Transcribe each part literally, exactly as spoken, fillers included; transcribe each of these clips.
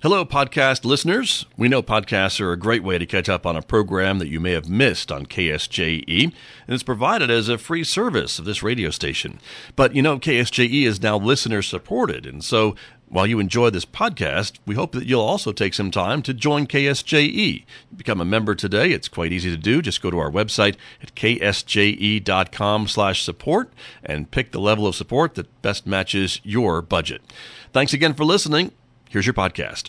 Hello, podcast listeners. We know podcasts are a great way to catch up on a program that you may have missed on K S J E, and it's provided as a free service of this radio station. But, you know, K S J E is now listener-supported, and so while you enjoy this podcast, we hope that you'll also take some time to join K S J E. Become a member today. It's quite easy to do. Just go to our website at k s j e dot com slash support and pick the level of support that best matches your budget. Thanks again for listening. Here's your podcast.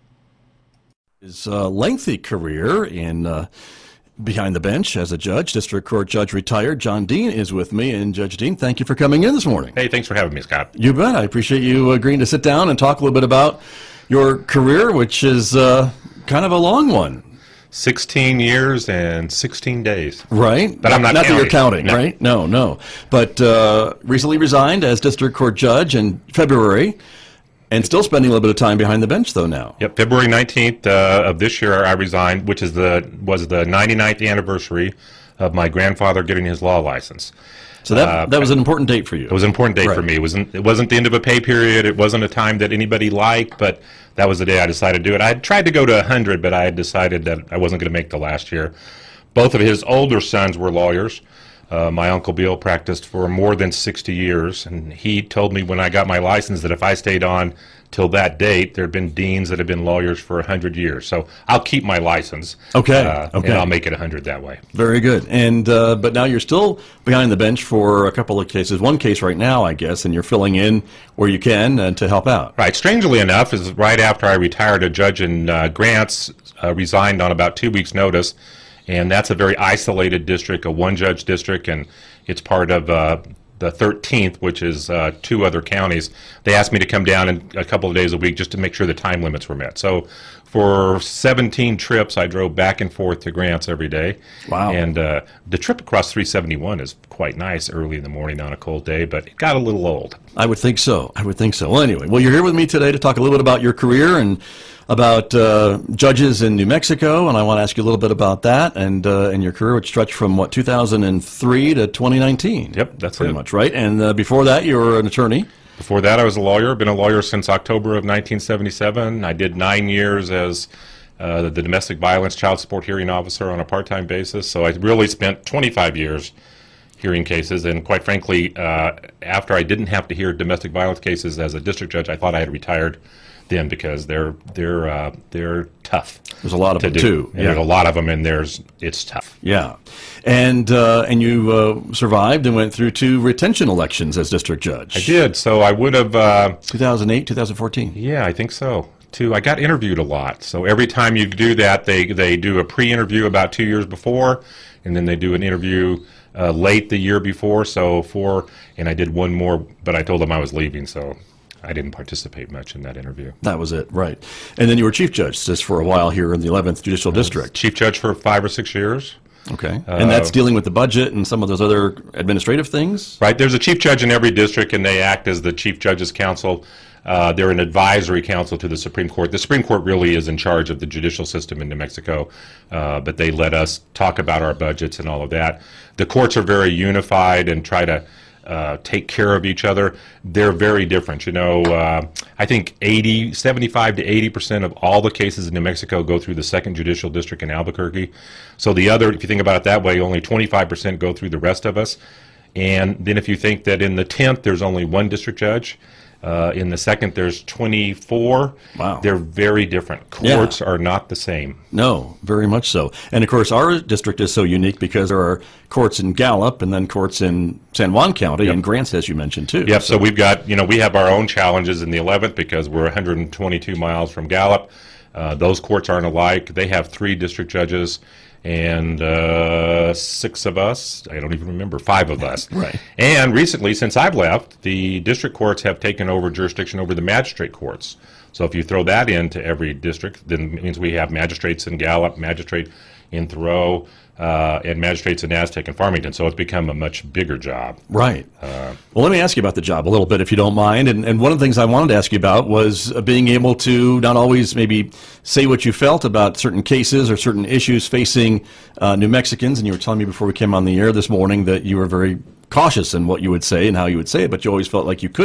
His uh, lengthy career in uh, behind the bench as a judge, district court judge retired, John Dean is with me. And Judge Dean, thank you for coming in this morning. Hey, thanks for having me, Scott. You bet. I appreciate you agreeing to sit down and talk a little bit about your career, which is uh, kind of a long one. sixteen years and sixteen days. Right. But I'm not Not counting. that you're counting, No. right? No, no. But uh, recently resigned as district court judge in February. And still spending a little bit of time behind the bench, though, now. Yep, February nineteenth uh, of this year, I resigned, which is the was the ninety-ninth anniversary of my grandfather getting his law license. So that Uh, that was an important date for you. It was an important date Right. for me. It wasn't it wasn't the end of a pay period. It wasn't a time that anybody liked, but that was the day I decided to do it. I had tried to go to one hundred, but I had decided that I wasn't going to make the last year. Both of his older sons were lawyers. Uh, my Uncle Bill practiced for more than sixty years, and he told me when I got my license that if I stayed on till that date, there had been deans that had been lawyers for one hundred years. So I'll keep my license. Okay, uh, okay. And I'll make it one hundred that way. Very good. And uh, but now you're still behind the bench for a couple of cases. One case right now, I guess, and you're filling in where you can uh, to help out. Right. Strangely enough, is right after I retired, a judge in uh, Grants uh, resigned on about two weeks' notice. And that's a very isolated district, a one-judge district, and it's part of uh, the thirteenth, which is uh, two other counties. They asked me to come down in a couple of days a week just to make sure the time limits were met. So for seventeen trips, I drove back and forth to Grants every day. Wow. And uh, the trip across three seventy-one is quite nice early in the morning on a cold day, but it got a little old. I would think so. I would think so. Well, anyway, well, you're here with me today to talk a little bit about your career and about uh, judges in New Mexico, and I want to ask you a little bit about that and uh, and your career, which stretched from, what, two thousand three to twenty nineteen. Yep, that's pretty it. much, right? And uh, before that, you were an attorney. Before that, I was a lawyer. Been a lawyer since October of nineteen seventy-seven. I did nine years as uh, the domestic violence child support hearing officer on a part-time basis. So I really spent twenty-five years hearing cases. And quite frankly, uh, after I didn't have to hear domestic violence cases as a district judge, I thought I had retired then because they're they're uh, they're tough. There's a lot of to them, do. too. And Yeah. There's a lot of them, and there's it's tough. Yeah. And uh, and you uh, survived and went through two retention elections as district judge. I did. So I would have. Uh, two thousand eight, two thousand fourteen. Yeah, I think so. Too. I got interviewed a lot. So every time you do that, they they do a pre-interview about two years before, and then they do an interview uh, late the year before. So four, and I did one more, but I told them I was leaving, so I didn't participate much in that interview. That was it, right. And then you were chief judge just for a while here in the eleventh Judicial District. Chief judge for five or six years. Okay. And that's dealing with the budget and some of those other administrative things? Right. There's a chief judge in every district, and they act as the chief judge's counsel. Uh, they're an advisory council to the Supreme Court. The Supreme Court really is in charge of the judicial system in New Mexico, uh, but they let us talk about our budgets and all of that. The courts are very unified and try to uh, take care of each other. They're very different. You know, uh, I think eighty, seventy-five to eighty percent of all the cases in New Mexico go through the second Judicial District in Albuquerque. So the other, if you think about it that way, only twenty-five percent go through the rest of us. And then if you think that in the tenth, there's only one district judge. Uh, in the second, there's twenty-four. Wow. They're very different. Courts yeah. are not the same. No, very much so. And, of course, our district is so unique because there are courts in Gallup and then courts in San Juan County yep. and Grants, as you mentioned, too. Yep, so. so we've got, you know, we have our own challenges in the eleventh because we're one hundred twenty-two miles from Gallup. Uh, those courts aren't alike. They have three district judges and uh, six of us, I don't even remember, five of us. Right. And recently, since I've left, the district courts have taken over jurisdiction over the magistrate courts. So if you throw that into every district, then it means we have magistrates in Gallup, magistrate in Thoreau, uh, and magistrates in Aztec and Farmington. So it's become a much bigger job. Right. Uh, well, let me ask you about the job a little bit, if you don't mind. And, and one of the things I wanted to ask you about was uh, being able to not always maybe say what you felt about certain cases or certain issues facing uh, New Mexicans. And you were telling me before we came on the air this morning that you were very cautious in what you would say and how you would say it, but you always felt like you could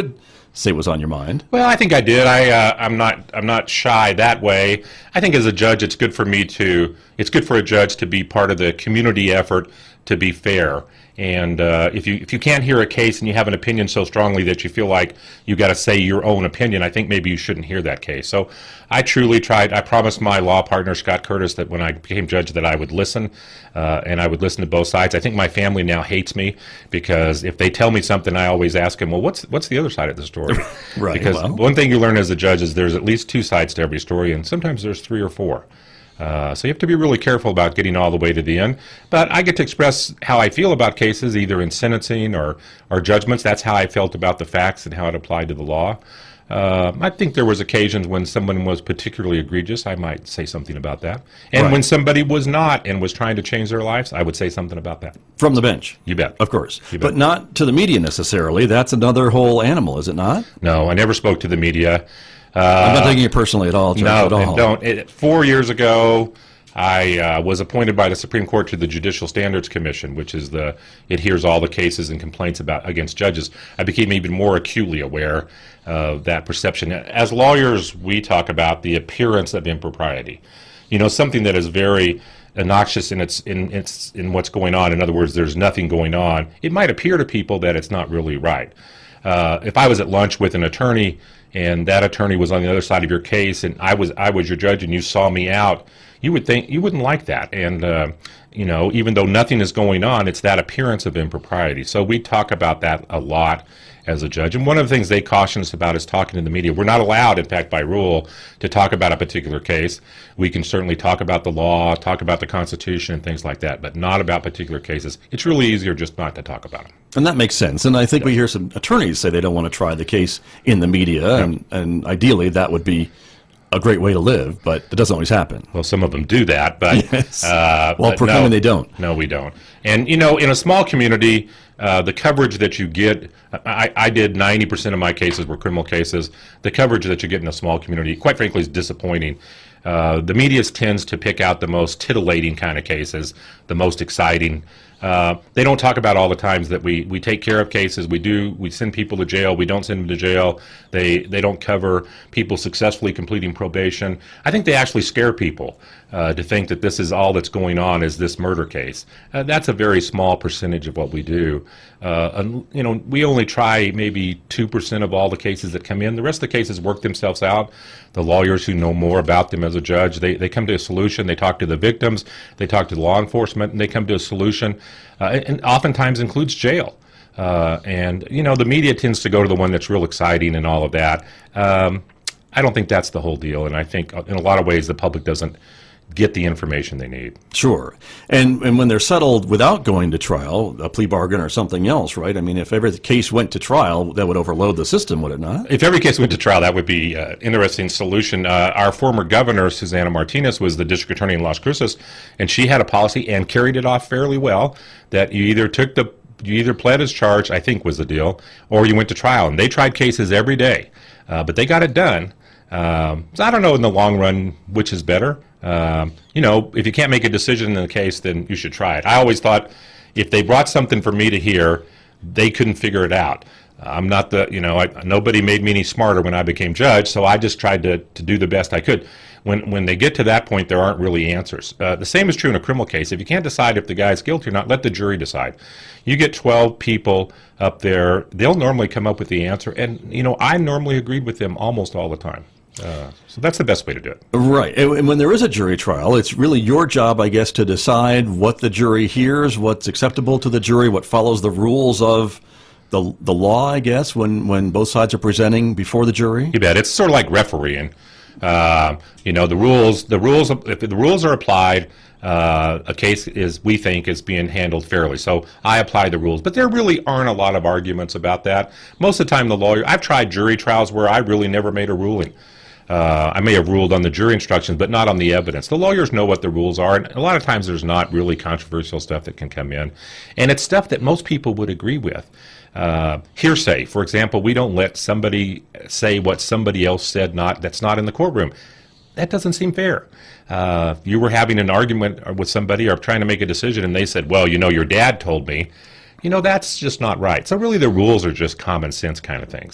say what's on your mind. Well, I think I did. I uh, I'm not I'm not shy that way. I think as a judge, it's good for me to it's good for a judge to be part of the community effort to be fair. And uh, if you if you can't hear a case and you have an opinion so strongly that you feel like you got to say your own opinion, I think maybe you shouldn't hear that case. So I truly tried. I promised my law partner Scott Curtis that when I became judge that I would listen, uh, and I would listen to both sides. I think my family now hates me because if they tell me something, I always ask them, well, what's what's the other side of the story? Right. Because well. one thing you learn as a judge is there's at least two sides to every story, and sometimes there's three or four. Uh, so you have to be really careful about getting all the way to the end. But I get to express how I feel about cases, either in sentencing or, or judgments. That's how I felt about the facts and how it applied to the law. Uh, I think there was occasions when someone was particularly egregious. I might say something about that. And Right. when somebody was not and was trying to change their lives, I would say something about that. From the bench. You bet. Of course. You bet. But not to the media necessarily. That's another whole animal, is it not? No, I never spoke to the media. I'm not taking it personally at all, Judge, No, at all. and don't. It, four years ago, I uh, was appointed by the Supreme Court to the Judicial Standards Commission, which is the it hears all the cases and complaints about against judges. I became even more acutely aware of that perception. As lawyers, we talk about the appearance of impropriety. You know, something that is very obnoxious in its in its in what's going on. In other words, there's nothing going on. It might appear to people that it's not really right. Uh, if I was at lunch with an attorney and that attorney was on the other side of your case, and I was I was your judge, and you saw me out, you would think you wouldn't like that. And uh, you know, even though nothing is going on, it's that appearance of impropriety. So we talk about that a lot as a judge. And one of the things they caution us about is talking to the media. We're not allowed, in fact, by rule, to talk about a particular case. We can certainly talk about the law, talk about the Constitution, and things like that, but not about particular cases. It's really easier just not to talk about them. And that makes sense. And I think we hear some attorneys say they don't want to try the case in the media, and, and ideally that would be a great way to live, but it doesn't always happen. Well, some of them do that, but Yes. uh, While but proclaiming no, they don't. No, we don't. And you know, in a small community, uh, the coverage that you get, I, I did ninety percent of my cases were criminal cases. The coverage that you get in a small community, quite frankly, is disappointing. Uh, the media tends to pick out the most titillating kind of cases, the most exciting. Uh, they don't talk about all the times that we, we take care of cases. We do. We send people to jail. We don't send them to jail. They they don't cover people successfully completing probation. I think they actually scare people uh, to think that this is all that's going on is this murder case. Uh, that's a very small percentage of what we do. Uh, and, you know, we only try maybe two percent of all the cases that come in. The rest of the cases work themselves out. The lawyers who know more about them as a judge, they, they come to a solution. They talk to the victims. They talk to the law enforcement, and they come to a solution. Uh, and oftentimes includes jail. Uh, and, you know, the media tends to go to the one that's real exciting and all of that. Um, I don't think that's the whole deal. And I think in a lot of ways the public doesn't get the information they need. Sure. And and when they're settled without going to trial, a plea bargain or something else, right? I mean, if every case went to trial, that would overload the system, would it not? If every case went to trial, that would be an uh, interesting solution. Uh, our former governor, Susana Martinez, was the district attorney in Las Cruces, and she had a policy and carried it off fairly well that you either took the you either pled as charged, I think was the deal, or you went to trial. And they tried cases every day, uh, but they got it done. Um, so I don't know in the long run which is better. Um, you know, if you can't make a decision in the case, then you should try it. I always thought if they brought something for me to hear, they couldn't figure it out. I'm not the, you know, I, nobody made me any smarter when I became judge, so I just tried to, to do the best I could. When when they get to that point, there aren't really answers. Uh, the same is true in a criminal case. If you can't decide if the guy's guilty or not, let the jury decide. You get twelve people up there, they'll normally come up with the answer, and, you know, I normally agreed with them almost all the time. Uh, so that's the best way to do it. Right. And when there is a jury trial, it's really your job, I guess, to decide what the jury hears, what's acceptable to the jury, what follows the rules of the the law, I guess, when, when both sides are presenting before the jury. You bet. It's sort of like refereeing. Uh, you know, the rules, the rules, if the rules are applied, uh, a case is, we think, is being handled fairly. So I apply the rules. But there really aren't a lot of arguments about that. Most of the time, the lawyer, I've tried jury trials where I really never made a ruling. Uh, I may have ruled on the jury instructions, but not on the evidence. The lawyers know what the rules are, and a lot of times there's not really controversial stuff that can come in. And it's stuff that most people would agree with. Uh, hearsay, for example, we don't let somebody say what somebody else said not that's not in the courtroom. That doesn't seem fair. Uh, you were having an argument with somebody or trying to make a decision, and they said, well, you know, your dad told me. You know, that's just not right. So really the rules are just common sense kind of things.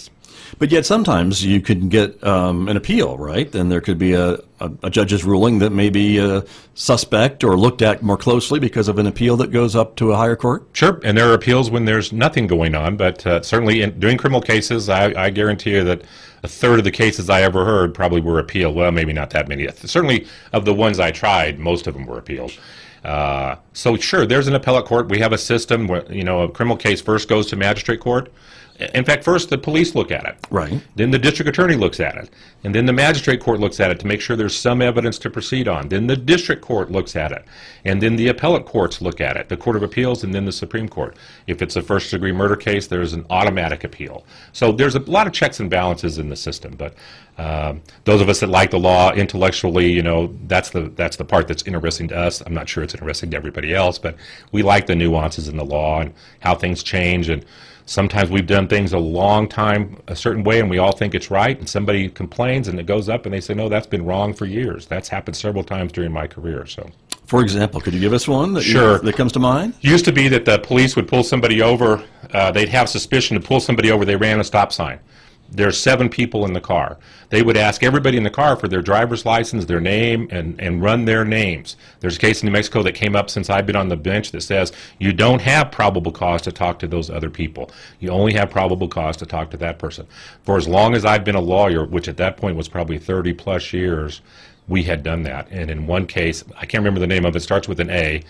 But yet sometimes you could get um, an appeal, right? And there could be a, a, a judge's ruling that may be uh, suspect or looked at more closely because of an appeal that goes up to a higher court? Sure, and there are appeals when there's nothing going on, but uh, certainly in doing criminal cases, I, I guarantee you that a third of the cases I ever heard probably were appealed. Well, maybe not that many. Certainly of the ones I tried, most of them were appealed. Uh, so sure, there's an appellate court. We have a system where, you know, a criminal case first goes to magistrate court. In fact, first the police look at it. Right. Then the district attorney looks at it. And then the magistrate court looks at it to make sure there's some evidence to proceed on. Then the district court looks at it. And then the appellate courts look at it, the Court of Appeals and then the Supreme Court. If it's a first degree murder case, there's an automatic appeal. So there's a lot of checks and balances in the system. But um, those of us that like the law intellectually, you know, that's the that's the part that's interesting to us. I'm not sure it's interesting to everybody else, but we like the nuances in the law and how things change. And sometimes we've done things a long time a certain way and we all think it's right, and somebody complains and it goes up and they say, no, that's been wrong for years. That's happened several times during my career. So, for example, could you give us one that, sure. you, that comes to mind? It used to be that the police would pull somebody over, uh, they'd have suspicion to pull somebody over, they ran a stop sign. There's seven people in the car. They would ask everybody in the car for their driver's license, their name, and, and run their names. There's a case in New Mexico that came up since I've been on the bench that says you don't have probable cause to talk to those other people. You only have probable cause to talk to that person. For as long as I've been a lawyer, which at that point was probably thirty plus years, we had done that. And in one case, I can't remember the name of it, starts with an A,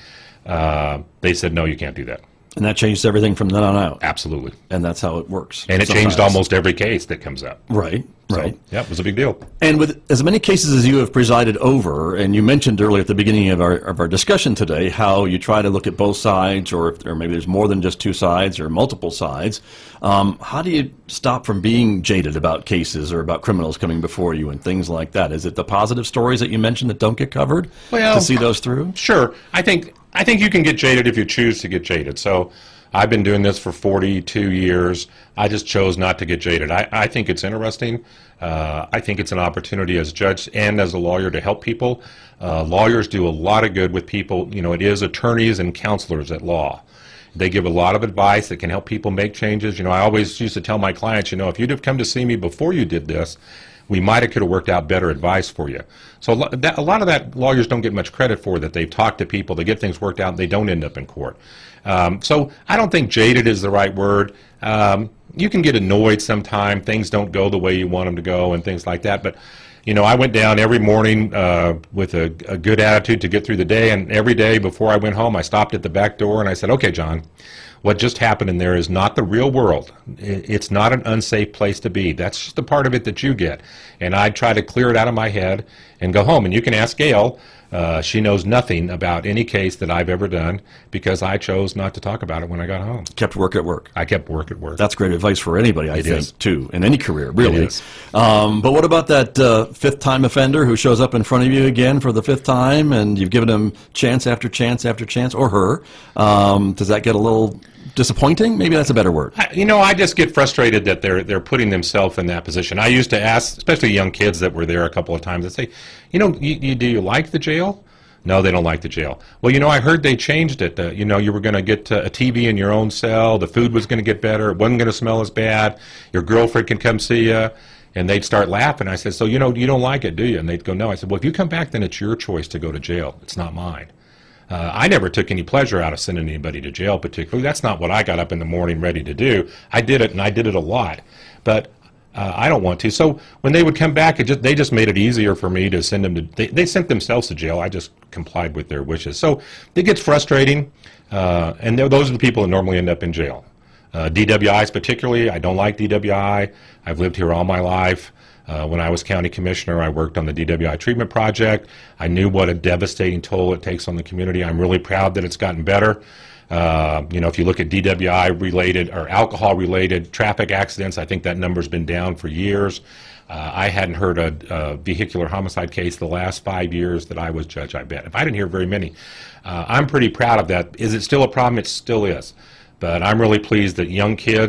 uh, they said, no, you can't do that. And that changed everything from then on out. Absolutely. And that's how it works. And it sometimes. changed almost every case that comes up. Right, right. So, yeah, it was a big deal. And with as many cases as you have presided over, and you mentioned earlier at the beginning of our of our discussion today how you try to look at both sides, or if there maybe there's more than just two sides or multiple sides, um, how do you stop from being jaded about cases or about criminals coming before you and things like that? Is it the positive stories that you mentioned that don't get covered well, to see those through? Sure. I think I think you can get jaded if you choose to get jaded. So I've been doing this for forty-two years. I just chose not to get jaded. I, I think it's interesting. Uh, I think it's an opportunity as a judge and as a lawyer to help people. Uh, lawyers do a lot of good with people. You know, it is attorneys and counselors at law. They give a lot of advice that can help people make changes. You know, I always used to tell my clients, you know, if you'd have come to see me before you did this, we might have could have worked out better advice for you. So that, a lot of that lawyers don't get much credit for, that they've talked to people, they get things worked out, and they don't end up in court. Um, so I don't think jaded is the right word. Um, you can get annoyed sometime. Things don't go the way you want them to go and things like that. But, you know, I went down every morning uh, with a, a good attitude to get through the day, and every day before I went home, I stopped at the back door and I said, okay, John, what just happened in there is not the real world. It's not an unsafe place to be. That's just the part of it that you get. And I try to clear it out of my head and go home. And you can ask Gail. Uh, she knows nothing about any case that I've ever done because I chose not to talk about it when I got home. Kept work at work. I kept work at work. That's great advice for anybody, I it think, is. too, in any career, really. It is. Um, but what about that uh, fifth-time offender who shows up in front of you again for the fifth time, and you've given him chance after chance after chance, or her? Um, does that get a little disappointing? Maybe that's a better word. I, you know, I just get frustrated that they're they're putting themselves in that position. I used to ask, especially young kids that were there a couple of times, I'd say, you know, you, you, do you like the jail? No, they don't like the jail. Well, you know, I heard they changed it. Uh, you know, you were going to get uh, a T V in your own cell. The food was going to get better. It wasn't going to smell as bad. Your girlfriend can come see you. And they'd start laughing. I said, so, you know, you don't like it, do you? And they'd go, no. I said, well, if you come back, then it's your choice to go to jail. It's not mine. Uh, I never took any pleasure out of sending anybody to jail particularly. That's not what I got up in the morning ready to do. I did it, and I did it a lot. But uh, I don't want to. So when they would come back, it just, they just made it easier for me to send them to, they, they sent themselves to jail. I just complied with their wishes. So it gets frustrating, uh, and those are the people that normally end up in jail. Uh, D W Is particularly, I don't like D W I. I've lived here all my life. Uh, when I was county commissioner, I worked on the D W I treatment project. I knew what a devastating toll it takes on the community. I'm really proud that it's gotten better. Uh, you know, if you look at D W I-related or alcohol-related traffic accidents, I think that number's been down for years. Uh, I hadn't heard a, a vehicular homicide case the last five years that I was judge, I bet. If I didn't hear very many. Uh, I'm pretty proud of that. Is it still a problem? It still is. But I'm really pleased that young kids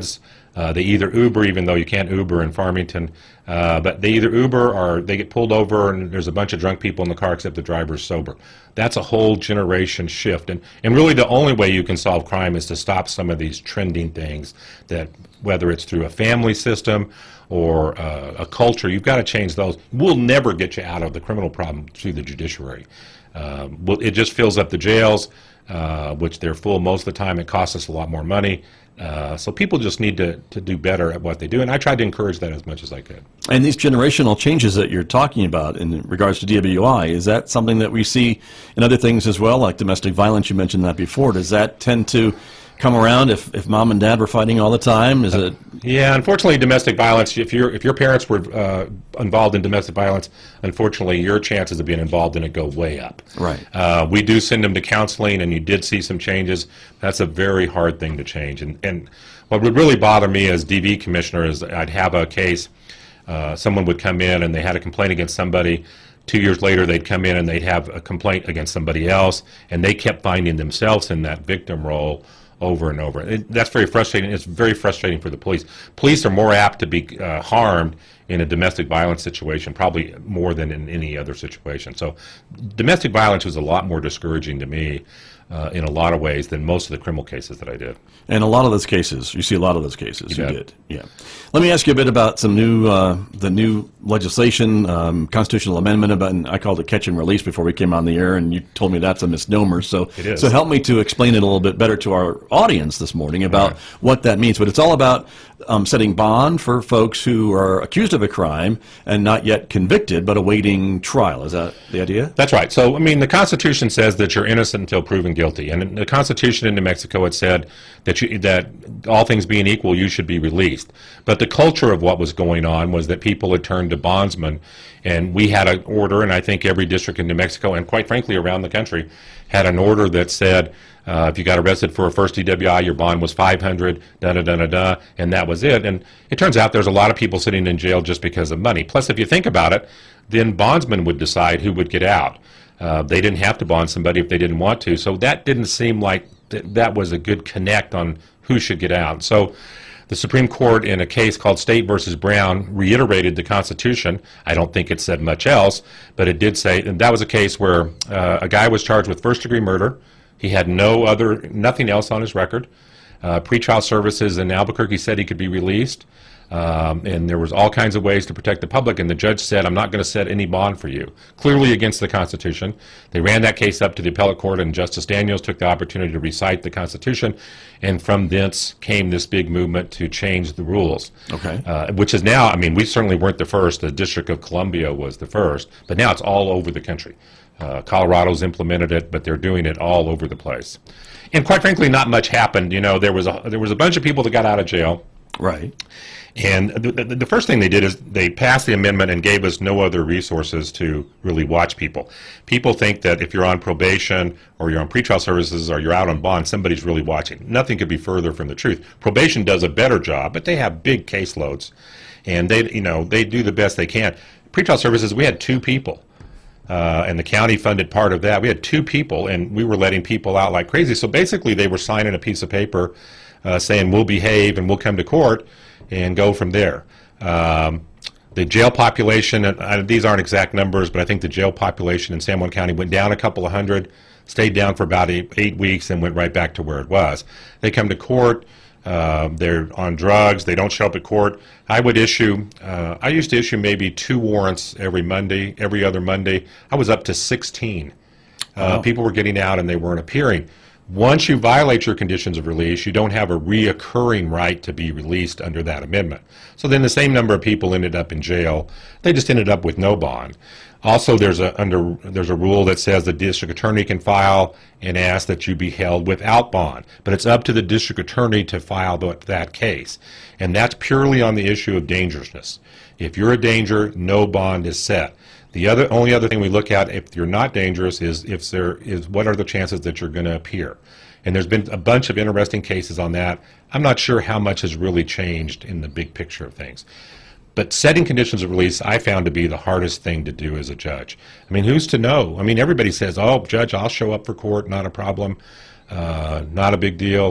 Uh, they either Uber, even though you can't Uber in Farmington, uh, but they either Uber or they get pulled over and there's a bunch of drunk people in the car except the driver's sober. That's a whole generation shift. And, and really the only way you can solve crime is to stop some of these trending things, that whether it's through a family system or uh, a culture, you've got to change those. We'll never get you out of the criminal problem through the judiciary. Uh, well, it just fills up the jails, uh, which they're full most of the time. It costs us a lot more money. Uh, so people just need to, to do better at what they do, and I tried to encourage that as much as I could. And these generational changes that you're talking about in regards to D W I, is that something that we see in other things as well, like domestic violence? You mentioned that before. Does that tend to come around if, if mom and dad were fighting all the time? Is it? Yeah, unfortunately, domestic violence, if your if your parents were uh, involved in domestic violence, unfortunately, your chances of being involved in it go way up. Right. Uh, we do send them to counseling, and you did see some changes. That's a very hard thing to change. And, and what would really bother me as D V commissioner is I'd have a case, uh, someone would come in and they had a complaint against somebody. Two years later, they'd come in and they'd have a complaint against somebody else, and they kept finding themselves in that victim role over and over. It, that's very frustrating. It's very frustrating for the police. Police are more apt to be uh, harmed in a domestic violence situation, probably more than in any other situation. So domestic violence was a lot more discouraging to me uh, in a lot of ways than most of the criminal cases that I did. And a lot of those cases, you see a lot of those cases. You You, bet. did, yeah. Let me ask you a bit about some new, uh, the new legislation, um, constitutional amendment about, and I called it catch and release before we came on the air, and you told me that's a misnomer. So, It is. so help me to explain it a little bit better to our audience this morning about Right. what that means. But it's all about um, setting bond for folks who are accused of a crime and not yet convicted, but awaiting trial. Is that the idea? That's right. So, I mean, the Constitution says that you're innocent until proven guilty. And in the Constitution in New Mexico, it said that you, that all things being equal, you should be released. But the culture of what was going on was that people had turned to bondsmen. And we had an order, and I think every district in New Mexico, and quite frankly around the country, had an order that said, uh, if you got arrested for a first D W I, your bond was five hundred, da da da da da, and that was it. And it turns out there's a lot of people sitting in jail just because of money. Plus, if you think about it, then bondsmen would decide who would get out. Uh, they didn't have to bond somebody if they didn't want to. So that didn't seem like th- that was a good connect on who should get out. So the Supreme Court, in a case called State versus Brown, reiterated the Constitution. I don't think it said much else, but it did say, and that was a case where uh, a guy was charged with first-degree murder. He had no other, nothing else on his record. Uh, pretrial services in Albuquerque said he could be released, um, and there was all kinds of ways to protect the public, and the judge said, I'm not going to set any bond for you, clearly against the Constitution. They ran that case up to the appellate court, and Justice Daniels took the opportunity to recite the Constitution, and from thence came this big movement to change the rules. Okay. Uh, which is now, I mean, we certainly weren't the first. The District of Columbia was the first, but now it's all over the country. Uh, Colorado's implemented it, but they're doing it all over the place. And quite frankly, not much happened. You know, there was a there was a bunch of people that got out of jail. Right. And the, the, the first thing they did is they passed the amendment and gave us no other resources to really watch people. People think that if you're on probation or you're on pretrial services or you're out on bond, somebody's really watching. Nothing could be further from the truth. Probation does a better job, but they have big caseloads, and they you know they do the best they can. Pretrial services, we had two people. Uh, and the county funded part of that. We had two people, and we were letting people out like crazy. So basically, they were signing a piece of paper uh, saying, we'll behave and we'll come to court and go from there. Um, the jail population, and uh, these aren't exact numbers, but I think the jail population in San Juan County went down a couple of hundred, stayed down for about eight, eight weeks, and went right back to where it was. They come to court. Uh, they're on drugs. They don't show up at court. I would issue, uh, I used to issue maybe two warrants every Monday, every other Monday. I was up to sixteen. Uh, Wow. People were getting out and they weren't appearing. Once you violate your conditions of release, you don't have a reoccurring right to be released under that amendment. So then the same number of people ended up in jail. They just ended up with no bond. Also, there's a under there's a rule that says the district attorney can file and ask that you be held without bond, but it's up to the district attorney to file the, that case, and that's purely on the issue of dangerousness. If you're a danger, no bond is set. The other only other thing we look at if you're not dangerous is if there is what are the chances that you're going to appear. And there's been a bunch of interesting cases on that. I'm not sure how much has really changed in the big picture of things. But setting conditions of release, I found to be the hardest thing to do as a judge. I mean, who's to know? I mean, everybody says, oh, judge, I'll show up for court, not a problem, uh, not a big deal.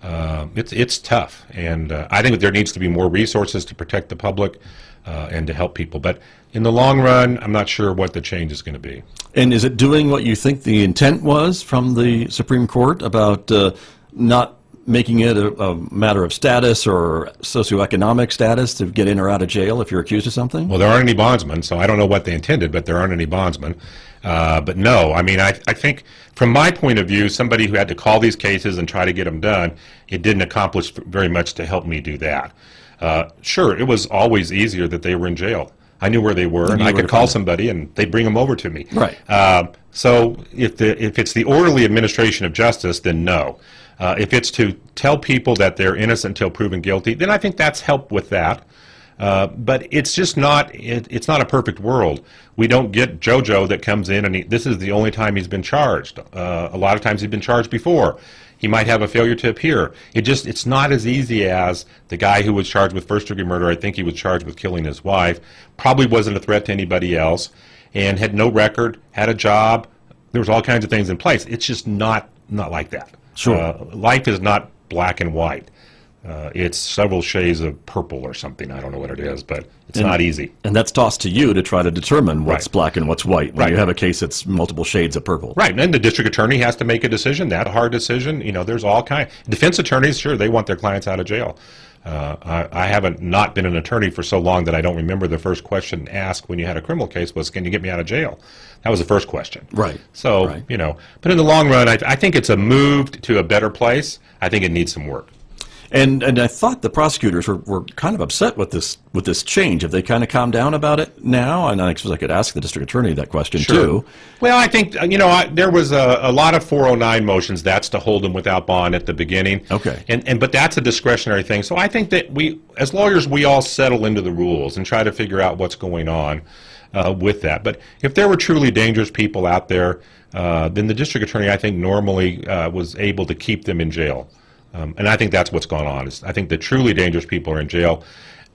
uh, it's it's tough. And uh, I think there needs to be more resources to protect the public uh, and to help people. But in the long run, I'm not sure what the change is going to be. And is it doing what you think the intent was from the Supreme Court about uh, not making it a, a matter of status or socioeconomic status to get in or out of jail if you're accused of something? Well, there aren't any bondsmen, so I don't know what they intended, but there aren't any bondsmen. Uh, but no, I mean, I, I think from my point of view, somebody who had to call these cases and try to get them done, it didn't accomplish very much to help me do that. Uh, sure, it was always easier that they were in jail. I knew where they were, and I could call somebody, and they'd bring them over to me. Right. Uh, so if the if it's the orderly administration of justice, then no. Uh, if it's to tell people that they're innocent until proven guilty, then I think that's helped with that. Uh, but it's just not, it, it's not a perfect world. We don't get JoJo that comes in and he, this is the only time he's been charged. Uh, a lot of times he's been charged before. He might have a failure to appear. It just, it's not as easy as the guy who was charged with first degree murder. I think he was charged with killing his wife, probably wasn't a threat to anybody else, and had no record, had a job. There was all kinds of things in place. It's just not, not like that. Sure. Uh, life is not black and white. Uh, it's several shades of purple or something. I don't know what it is, but it's and, not easy. And that's tossed to you to try to determine what's Right. black and what's white when Right. you have a case that's multiple shades of purple. Right, and then the district attorney has to make a decision, that hard decision. You know, there's all kind. Defense attorneys, sure, they want their clients out of jail. Uh, I, I haven't not been an attorney for so long that I don't remember the first question asked when you had a criminal case was, can you get me out of jail? That was the first question. Right. So, Right. you know, but in the long run, I, I think it's a move to a better place. I think it needs some work. And and I thought the prosecutors were, were kind of upset with this with this change. Have they kind of calmed down about it now? And I suppose I could ask the district attorney that question too. Well, I think, you know, I, there was a, a lot of four oh nine motions. That's to hold them without bond at the beginning. Okay. And, and but that's a discretionary thing. So I think that we, as lawyers, we all settle into the rules and try to figure out what's going on uh, with that. But if there were truly dangerous people out there, uh, then the district attorney, I think, normally uh, was able to keep them in jail. Um, and I think that's what's gone on. Is I think the truly dangerous people are in jail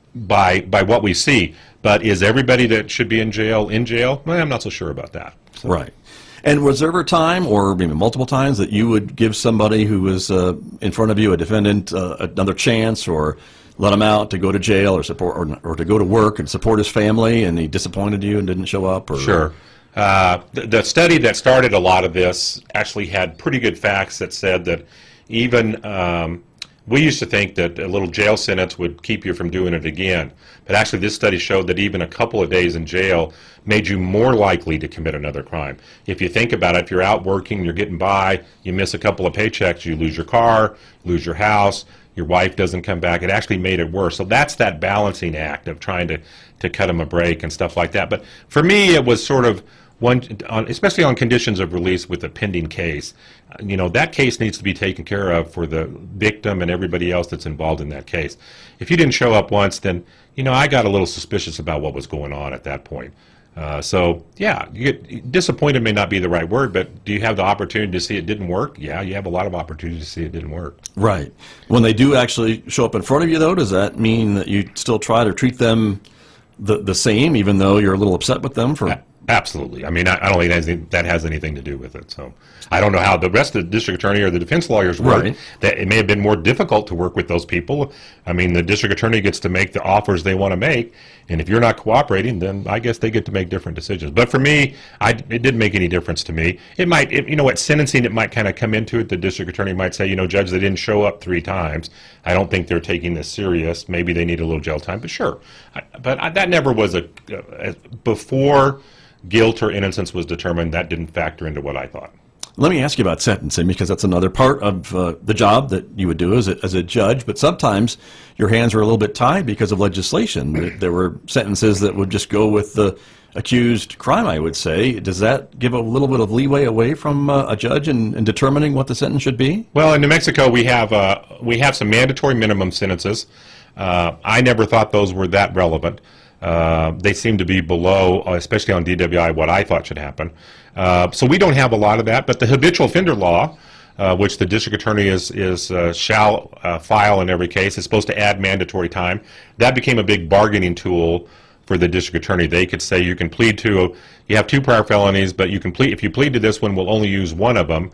by by what we see. But is everybody that should be in jail in jail? Well, I'm not so sure about that. So. Right. And was there ever a time, or maybe multiple times, that you would give somebody who was uh, in front of you, a defendant, uh, another chance, or let him out to go to jail or support, or, or to go to work and support his family, and he disappointed you and didn't show up? Or, Sure. Uh, the, the study that started a lot of this actually had pretty good facts that said that even um, we used to think that a little jail sentence would keep you from doing it again. But actually this study showed that even a couple of days in jail made you more likely to commit another crime. If you think about it, if you're out working, you're getting by, you miss a couple of paychecks, you lose your car, lose your house, your wife doesn't come back, it actually made it worse. So that's that balancing act of trying to, to cut them a break and stuff like that. But for me, it was sort of one, on, especially on conditions of release with a pending case. You know, that case needs to be taken care of for the victim and everybody else that's involved in that case. If you didn't show up once, then, you know, I got a little suspicious about what was going on at that point. Uh, so, yeah, you get, disappointed may not be the right word, but do you have the opportunity to see it didn't work? Yeah, you have a lot of opportunity to see it didn't work. Right. When they do actually show up in front of you, though, does that mean that you still try to treat them the, the same, even though you're a little upset with them for... Absolutely. I mean, I, I don't think that has, any, that has anything to do with it. So I don't know how the rest of the district attorney or the defense lawyers work. Right. That it may have been more difficult to work with those people. I mean, the district attorney gets to make the offers they want to make, and if you're not cooperating, then I guess they get to make different decisions. But for me, I, it didn't make any difference to me. It might, it, you know, at sentencing, it might kind of come into it. The district attorney might say, you know, Judge, they didn't show up three times. I don't think they're taking this serious. Maybe they need a little jail time. But sure, I, but I, that never was a, a before guilt or innocence was determined, that didn't factor into what I thought. Let me ask you about sentencing, because that's another part of uh, the job that you would do as a, as a judge. But sometimes your hands are a little bit tied because of legislation. There were sentences that would just go with the accused crime, I would say. Does that give a little bit of leeway away from uh, a judge in, in determining what the sentence should be? Well, in New Mexico, we have uh, we have some mandatory minimum sentences. Uh, I never thought those were that relevant. Uh, they seem to be below, especially on D W I, what I thought should happen. Uh, so we don't have a lot of that. But the habitual offender law, uh, which the district attorney is, is uh, shall uh, file in every case, is supposed to add mandatory time. That became a big bargaining tool for the district attorney. They could say you can plead to, you have two prior felonies, but you can plead, if you plead to this one, we'll only use one of them.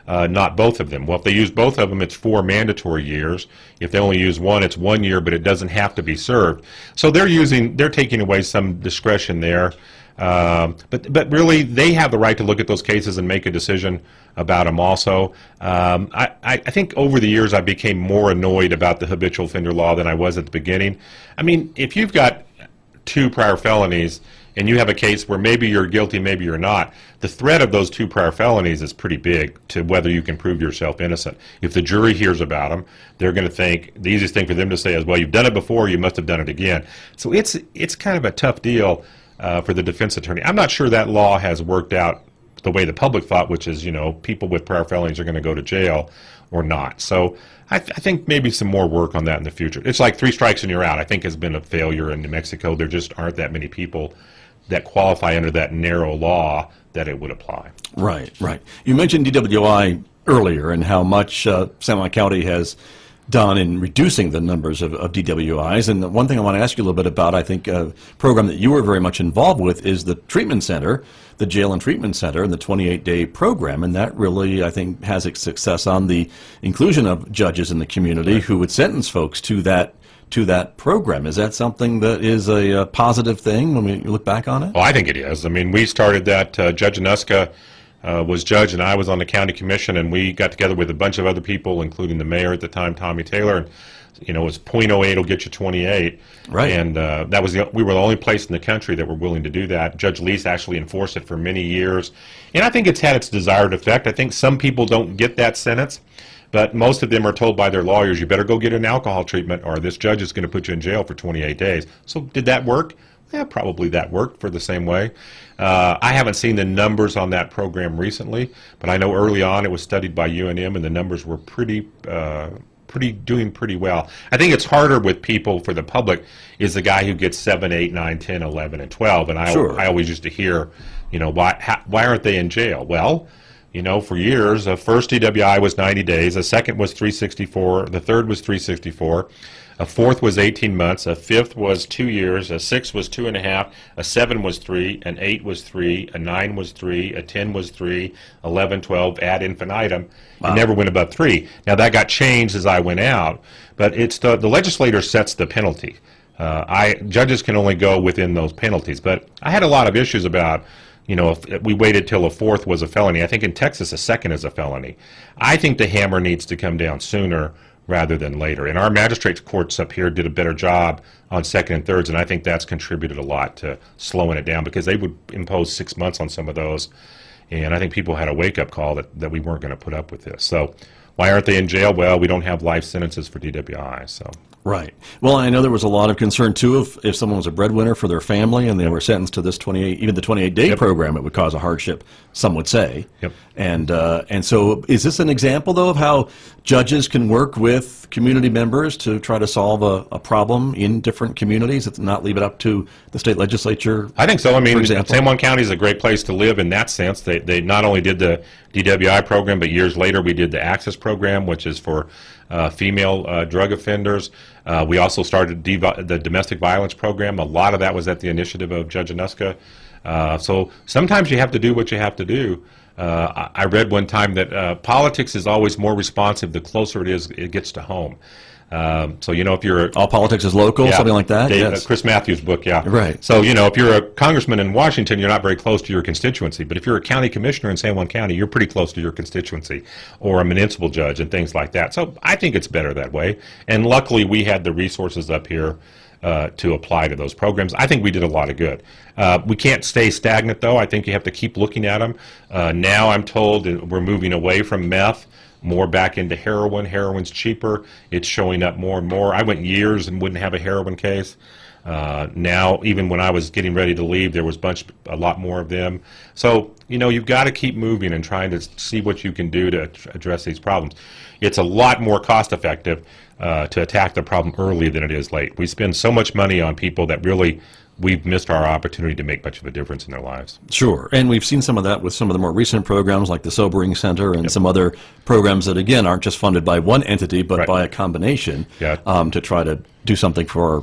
uh, not both of them. Well, if they use both of them, it's four mandatory years. If they only use one, it's one year, but it doesn't have to be served. So they're using, they're taking away some discretion there. Um, but but really, they have the right to look at those cases and make a decision about them also. Um, I, I think over the years I became more annoyed about the habitual offender law than I was at the beginning. I mean, if you've got two prior felonies and you have a case where maybe you're guilty, maybe you're not, the threat of those two prior felonies is pretty big to whether you can prove yourself innocent. If the jury hears about them, they're going to think, the easiest thing for them to say is, well, you've done it before, you must have done it again. So it's it's kind of a tough deal uh, for the defense attorney. I'm not sure that law has worked out the way the public thought, which is, you know, people with prior felonies are going to go to jail or not. So I, th- I think maybe some more work on that in the future. It's like three strikes and you're out, I think, has been a failure in New Mexico. There just aren't that many people that qualify under that narrow law that it would apply. Right, right. You mentioned D W I earlier and how much uh, San Juan County has done in reducing the numbers of, of D W Is. And the one thing I want to ask you a little bit about, I think a program that you were very much involved with is the treatment center, the jail and treatment center, and the twenty-eight day program. And that really, I think, has its success on the inclusion of judges in the community who would sentence folks to that to that program. Is that something that is a, a positive thing when we look back on it? Oh, I think it is. I mean, we started that, uh, Judge Anuska uh, was judge and I was on the county commission, and we got together with a bunch of other people, including the mayor at the time, Tommy Taylor, and you know, it was point oh eight will get you twenty-eight. Right. And uh, that was the, we were the only place in the country that were willing to do that. Judge Lease actually enforced it for many years. And I think it's had its desired effect. I think some people don't get that sentence, but most of them are told by their lawyers, you better go get an alcohol treatment or this judge is going to put you in jail for twenty-eight days. So did that work? Yeah, probably that worked for the same way. Uh, I haven't seen the numbers on that program recently, but I know early on it was studied by U N M and the numbers were pretty uh, pretty doing pretty well. I think it's harder with people, for the public, is the guy who gets seven, eight, nine, ten, eleven, and twelve. And I, Sure. I always used to hear, you know, why how, why aren't they in jail? Well, you know, for years, a first D W I was ninety days, a second was three sixty-four, the third was three sixty-four, a fourth was eighteen months, a fifth was two years, a sixth was two and a half, a seven was three, an eight was three, a nine was three, a ten was three, eleven, twelve, ad infinitum. Wow. It never went above three. Now that got changed as I went out, but it's the, the legislator sets the penalty. Uh, I judges can only go within those penalties, but I had a lot of issues about, you know, if we waited till a fourth was a felony. I think in Texas a second is a felony. I think the hammer needs to come down sooner rather than later. And our magistrates courts up here did a better job on second and thirds, and I think that's contributed a lot to slowing it down, because they would impose six months on some of those, and I think people had a wake-up call that, that we weren't going to put up with this. So why aren't they in jail? Well, we don't have life sentences for D W I, so... Right. Well, I know there was a lot of concern, too, if, if someone was a breadwinner for their family and they were sentenced to this twenty-eight, even the twenty-eight day Yep. program, it would cause a hardship, some would say. Yep. And, uh, and so is this an example, though, of how judges can work with community members to try to solve a, a problem in different communities, and not leave it up to the state legislature? I think so. I mean, for example? San Juan County is a great place to live in that sense. They, they not only did the D W I program, but years later we did the Access program, which is for uh, female uh, drug offenders. Uh, we also started dev- the domestic violence program. A lot of that was at the initiative of Judge Anuska. Uh, so sometimes you have to do what you have to do. Uh, I I read one time that uh, politics is always more responsive the closer it is it gets to home. Um, so, you know, if you're... All politics is local, Yeah, something like that? Dave, Yes. uh, Chris Matthews' book, yeah. Right. So, you know, if you're a congressman in Washington, you're not very close to your constituency. But if you're a county commissioner in San Juan County, you're pretty close to your constituency, or a municipal judge and things like that. So I think it's better that way. And luckily, we had the resources up here uh, to apply to those programs. I think we did a lot of good. Uh, we can't stay stagnant, though. I think you have to keep looking at them. Uh, now I'm told that we're moving away from meth, more back into heroin. Heroin's cheaper. It's showing up more and more. I went years and wouldn't have a heroin case. Uh, now, even when I was getting ready to leave, there was bunch, a lot more of them. So, you know, you've got to keep moving and trying to see what you can do to address these problems. It's a lot more cost-effective uh, to attack the problem early than it is late. We spend so much money on people that really we've missed our opportunity to make much of a difference in their lives. Sure. And we've seen some of that with some of the more recent programs like the Sobering Center and yep. some other programs that, again, aren't just funded by one entity but right. by a combination yeah. um, to try to do something for our, our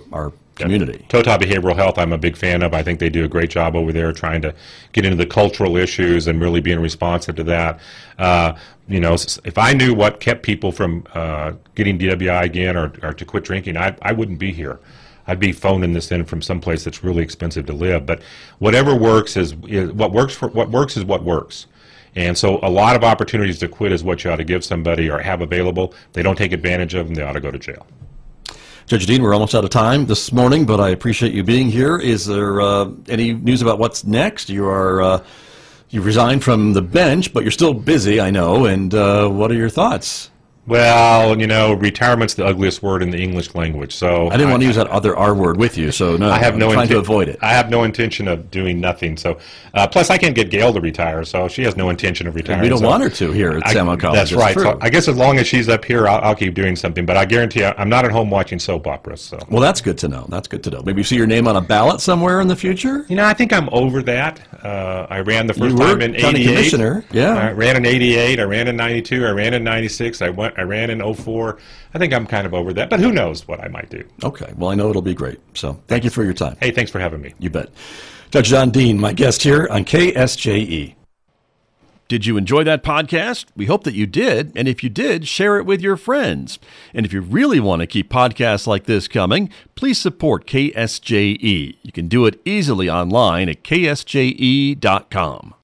community. Total Behavioral Health, I'm a big fan of. I think they do a great job over there trying to get into the cultural issues and really being responsive to that. Uh, you know, if I knew what kept people from uh, getting D W I again or, or to quit drinking, I, I wouldn't be here. I'd be phoning this in from someplace that's really expensive to live. But whatever works is, is what works for what works is what works. And so a lot of opportunities to quit is what you ought to give somebody or have available. If they don't take advantage of them, they ought to go to jail. Judge Dean, we're almost out of time this morning, but I appreciate you being here. Is there uh, any news about what's next? You are uh, you resigned from the bench, but you're still busy, I know. And uh, what are your thoughts? Well, you know, retirement's the ugliest word in the English language. So I didn't I, want to use that other R word with you, so no, I have no I'm trying inten- to avoid it. I have no intention of doing nothing. So, uh, plus I can't get Gail to retire, so she has no intention of retiring. We don't so want her to here at I, Samuel College. That's, that's right. True. So I guess as long as she's up here, I'll, I'll keep doing something. But I guarantee you, I'm not at home watching soap operas. So. Well, that's good to know. That's good to know. Maybe you see your name on a ballot somewhere in the future. You know, I think I'm over that. Uh, I ran the first you were time in county eighty-eight. Commissioner. Yeah. I ran in eighty-eight. I ran in ninety-two. I ran in ninety-six. I went. I ran in oh four. I think I'm kind of over that, but who knows what I might do. Okay. Well, I know it'll be great. So thank you for your time. Hey, thanks for having me. You bet. Judge John Dean, my guest here on K S J E. Did you enjoy that podcast? We hope that you did. And if you did, share it with your friends. And if you really want to keep podcasts like this coming, please support K S J E. You can do it easily online at K S J E dot com.